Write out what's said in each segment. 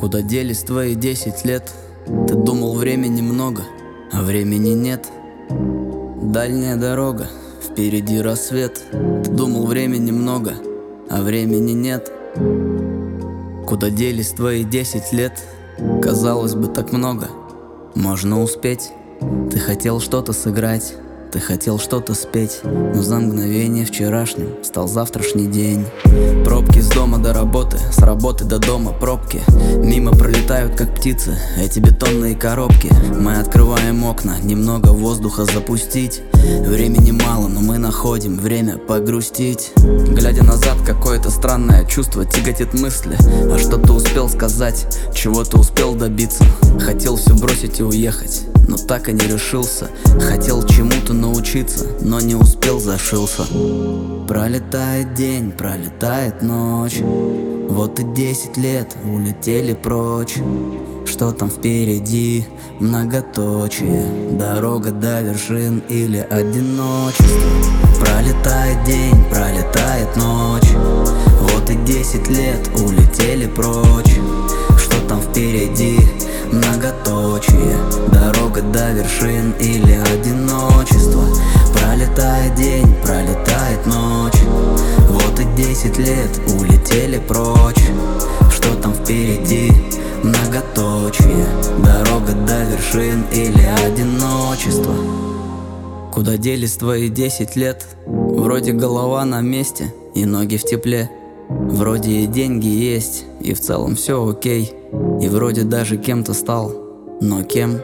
Куда делись твои 10 лет? Ты думал, времени много, а времени нет. Дальняя дорога, впереди рассвет. Ты думал, времени много, а времени нет. Куда делись твои 10 лет? Казалось бы, так много, можно успеть. Ты хотел что-то сыграть, ты хотел что-то спеть, но за мгновение вчерашним стал завтрашний день. Пробки с дома до работы, с работы до дома пробки. Мимо пролетают как птицы эти бетонные коробки. Мы открываем окна, немного воздуха запустить. Времени мало, но мы находим время погрустить. Глядя назад, какое-то странное чувство тяготит мысли. А что ты успел сказать, чего ты успел добиться? Хотел все бросить и уехать, но так и не решился. Хотел чему-то научиться, но не успел, зашился. Пролетает день, пролетает ночь. Вот и 10 лет улетели прочь. Что там впереди? Многоточие. Дорога до вершин или одиночество? Пролетает день, пролетает ночь. Вот и 10 лет улетели прочь. Что там впереди? Многоточие. Дорога до вершин или одиночество? Пролетает день, пролетает ночь. Вот и 10 лет улетели прочь. Что там впереди? Многоточие. Дорога до вершин или одиночество? Куда делись твои 10 лет? Вроде голова на месте и ноги в тепле. Вроде и деньги есть, и в целом все окей. И вроде даже кем-то стал, но кем?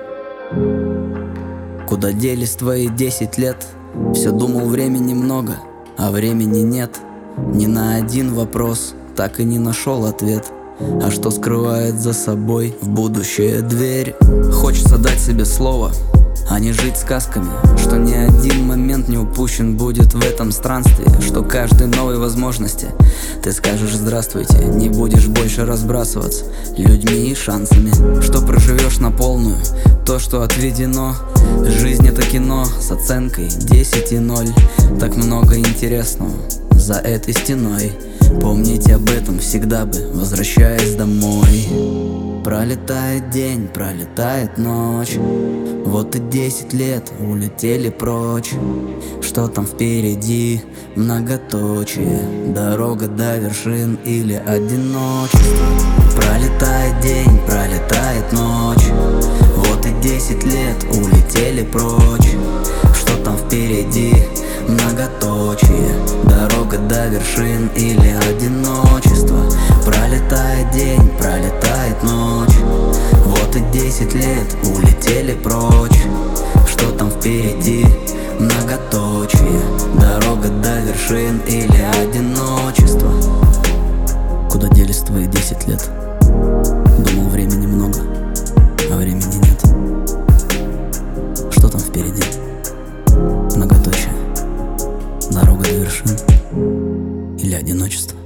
Куда делись твои 10 лет? Все думал, времени много, а времени нет. Ни на один вопрос так и не нашел ответ. А что скрывает за собой в будущее дверь? Хочется дать себе слово, а не жить сказками. Что ни один момент не упущен будет в этом странстве. Что каждой новой возможности ты скажешь здравствуйте. Не будешь больше разбрасываться людьми и шансами. Что проживешь на полную то, что отведено. Жизнь это кино с оценкой 10,0. Так много интересного за этой стеной. Помните об этом всегда бы, возвращаясь домой. Пролетает день, пролетает ночь. Вот и 10 лет улетели прочь. Что там впереди? Многоточие. Дорога до вершин или одиночество? Пролетает день, пролетает ночь. Вот и 10 лет улетели прочь. Что там впереди? Многоточие. Дорога до вершин или одиночество? Пролетает день, пролетает ночь. Вот и 10 лет улетели прочь. Что там впереди? Многоточие. Дорога до вершин или одиночество? Куда делись твои 10 лет? Думал, времени много, а времени нет. Что там впереди? Многоточие. Дорога до вершин или одиночество?